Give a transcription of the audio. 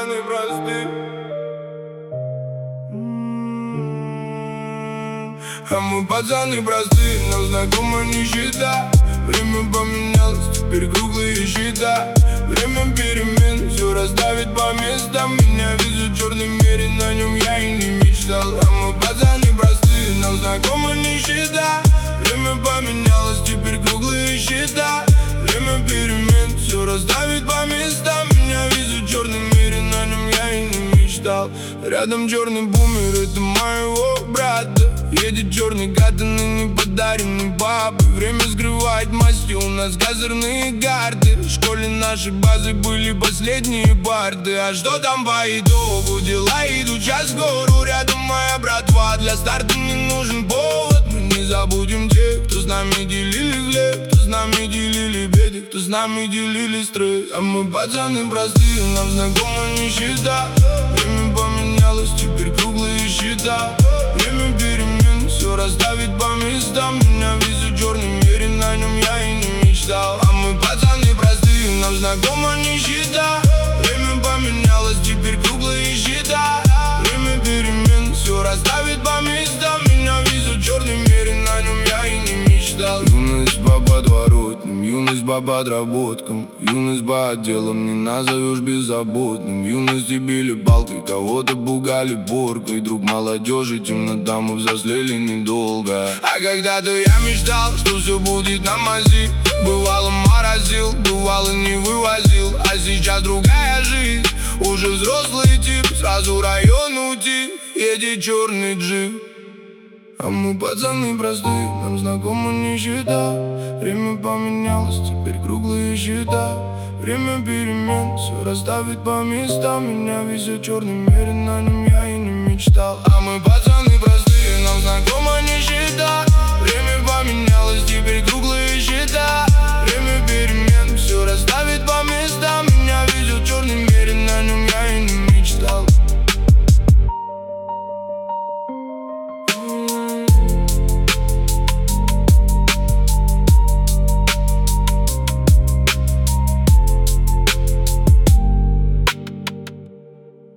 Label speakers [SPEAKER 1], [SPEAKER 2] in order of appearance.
[SPEAKER 1] пацаны просты. А мы пацаны просты, нам знакома нищета. Время поменялось, теперь круглые счета. Время перемен, все расставит по местам. Меня везет черный мерин, на нем я и не мечтал. А мы пацаны просты, нам знакома нищета. Время поменялось, теперь круглые счета. Время перемен, все расставит по местам. Меня везет черный мерин, на нем я и не мечтал. Рядом черный бумер, это моего брата. Едет черный катанный, неподаренный папы. Время скрывает масти, у нас козырные карты. В школе нашей базы были последние парты. А что там по итогу? Дела идут час в гору. Рядом моя братва, для старта не нужен повод. Мы не забудем тех, кто с нами делили хлеб, кто с нами делили беды, кто с нами делили стресс. А мы пацаны простые, нам знакома нищета. Время поменялось, теперь круглые счета. Время перемен, все расставит по местам. Меня везет черный мерин, на нем я и не мечтал. А мы пацаны простые, нам знакома нищета. Время поменялось, теперь круглые счета. Время перемен, все расставит по местам. Меня везет черный мерин, на нем я и не мечтал. Юность по подворотням, юность по подработкам. Юность по отделам не назовешь беззаботным. В юности били палкой, кого-то пугали поркой. Друг молодежи, темнота, мы взрослели недолго. А когда-то я мечтал, что все будет на мази. Бывало морозил, бывало не вывозил. А сейчас другая жизнь, уже взрослый тип. Сразу район уйти, едет черный джип. А мы пацаны простые, нам знакома нищета. Время поменялось, теперь круглые счета. Время перемен, все расставит по местам. Меня везет черный мерин, на нем я и не мечтал. А мы пацаны простые, нам знакома нищета. Время поменялось, теперь